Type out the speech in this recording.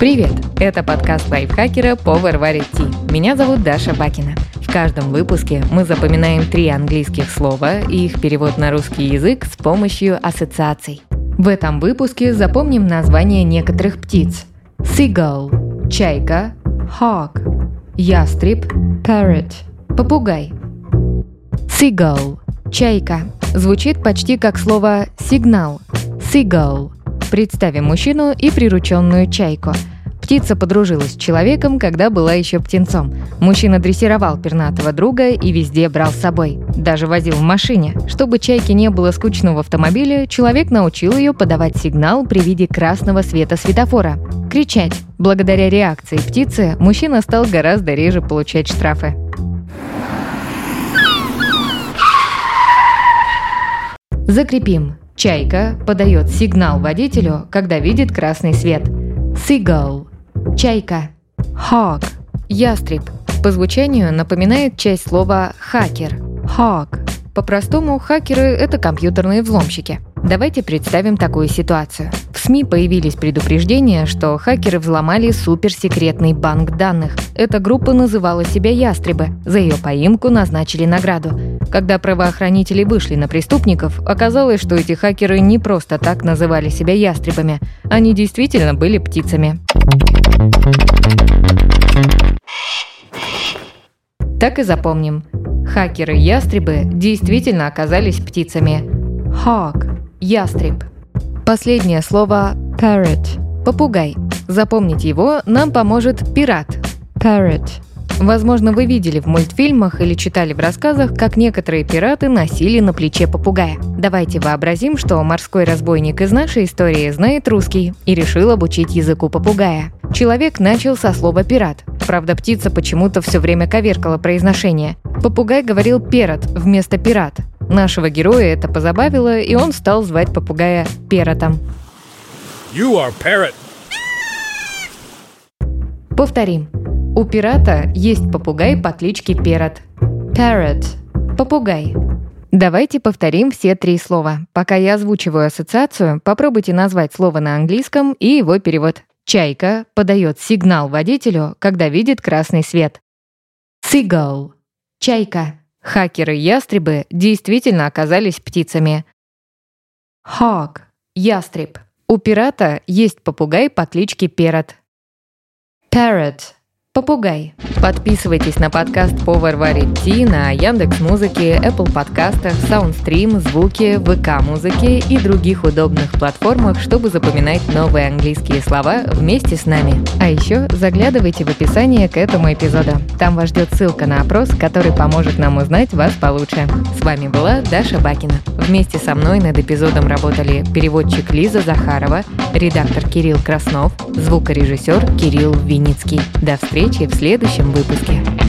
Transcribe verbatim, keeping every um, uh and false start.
Привет! Это подкаст лайфхакера по Варваре Ти. Меня зовут Даша Бакина. В каждом выпуске мы запоминаем три английских слова и их перевод на русский язык с помощью ассоциаций. В этом выпуске запомним названия некоторых птиц. Seagull – чайка, hawk – ястреб, parrot – попугай. Seagull – чайка. Звучит почти как слово сигнал. Seagull. Представим мужчину и прирученную чайку. Птица подружилась с человеком, когда была еще птенцом. Мужчина дрессировал пернатого друга и везде брал с собой. Даже возил в машине. Чтобы чайке не было скучно в автомобиле, человек научил ее подавать сигнал при виде красного света светофора. Кричать. Благодаря реакции птицы мужчина стал гораздо реже получать штрафы. Закрепим. Чайка подает сигнал водителю, когда видит красный свет. Seagull – чайка. Hawk – ястреб. По звучанию напоминает часть слова «хакер» – hawk. По-простому, хакеры – это компьютерные взломщики. Давайте представим такую ситуацию. В СМИ появились предупреждения, что хакеры взломали суперсекретный банк данных. Эта группа называла себя «Ястребы». За ее поимку назначили награду. Когда правоохранители вышли на преступников, оказалось, что эти хакеры не просто так называли себя ястребами. Они действительно были птицами. Так и запомним. Хакеры-ястребы действительно оказались птицами. Hawk – ястреб. Последнее слово parrot – попугай. Запомнить его нам поможет пират – parrot. Возможно, вы видели в мультфильмах или читали в рассказах, как некоторые пираты носили на плече попугая. Давайте вообразим, что морской разбойник из нашей истории знает русский и решил обучить языку попугая. Человек начал со слова «пират». Правда, птица почему-то все время коверкала произношение. Попугай говорил «перот» вместо «пират». Нашего героя это позабавило, и он стал звать попугая Перотом. You are parrot. Повторим. У пирата есть попугай по кличке Перот. Parrot – попугай. Давайте повторим все три слова. Пока я озвучиваю ассоциацию, попробуйте назвать слово на английском и его перевод. Чайка подает сигнал водителю, когда видит красный свет. Seagull – чайка. Хакеры-ястребы действительно оказались птицами. Hawk – ястреб. У пирата есть попугай по кличке Перот. Parrot – попугай. Подписывайтесь на подкаст по Варваре Ти на Яндекс.Музыке, Apple подкастах, Soundstream, Звуки, ВК-музыке и других удобных платформах, чтобы запоминать новые английские слова вместе с нами. А еще заглядывайте в описание к этому эпизоду. Там вас ждет ссылка на опрос, который поможет нам узнать вас получше. С вами была Даша Бакина. Вместе со мной над эпизодом работали переводчик Лиза Захарова, редактор Кирилл Краснов, звукорежиссер Кирилл Винницкий. До встречи в следующем выпуске.